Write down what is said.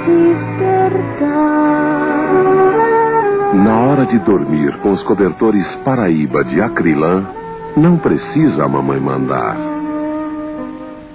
Na hora de dormir com os cobertores Paraíba de Acrilã, não precisa a mamãe mandar.